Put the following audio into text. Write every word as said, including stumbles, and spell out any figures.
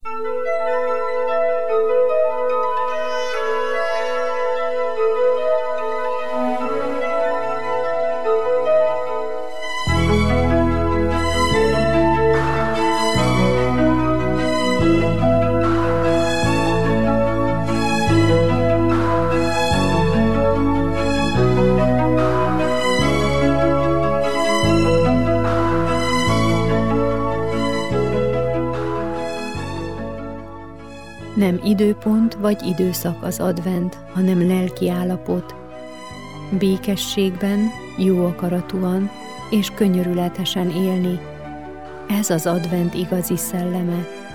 Nem időpont vagy időszak az advent, hanem lelki állapot. Békességben, jó akaratúan és könyörületesen élni. Ez az advent igazi szelleme.